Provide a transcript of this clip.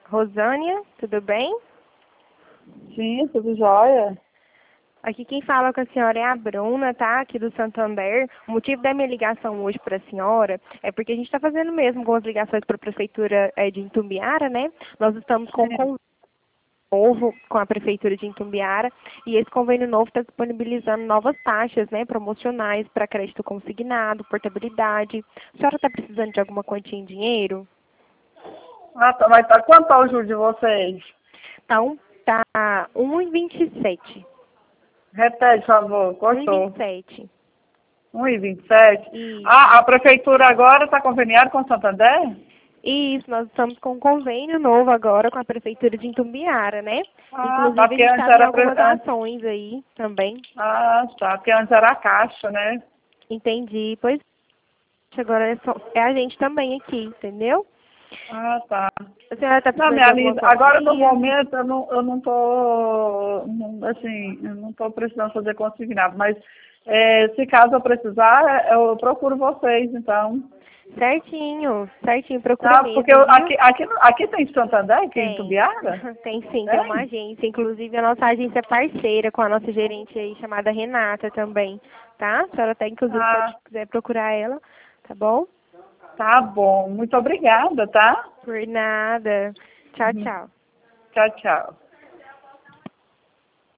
Rosânia, tudo bem? Sim, tudo jóia. Aqui quem fala com a senhora é a Bruna, tá? Aqui do Santander. O motivo da minha ligação hoje para a senhora é porque a gente está fazendo mesmo algumas ligações para a Prefeitura de Itumbiara, né? Nós estamos com um convênio novo com a Prefeitura de Itumbiara e esse convênio novo está disponibilizando novas taxas, né, promocionais para crédito consignado, portabilidade. A senhora está precisando de alguma quantia em dinheiro? Ah, tá, mas tá, quanto tá o juro de vocês? Então, tá 1,27. Repete, por favor, cortou. 1,27. 1,27. Isso. Ah, a prefeitura agora está conveniada com o Santander? Isso, nós estamos com um convênio novo agora com a Prefeitura de Itumbiara, né? Ah, tá, Inclusive, a porque gente antes está em era... algumas ações aí também. Ah, tá, porque antes era a Caixa, né? Entendi. Pois agora é a gente também aqui, entendeu? Ah, tá. A senhora está Não, precisando de minha alguma linda, agora no quantia? momento eu não tô, assim, eu não tô precisando fazer consignado, mas se caso eu precisar, eu procuro vocês, então. Certinho, certinho, procura Tá, porque mesmo, viu? aqui tem Santander, aqui em Tem. Tumbiara? Tem sim, tem uma Tem? agência. Inclusive, a nossa agência é parceira com a nossa gerente aí, chamada Renata também, tá? A senhora até, inclusive, pode, Ah, quiser procurar ela, tá bom? tá bom. Muito obrigada, tá? Por nada. Tchau, Uhum. tchau. Tchau, tchau.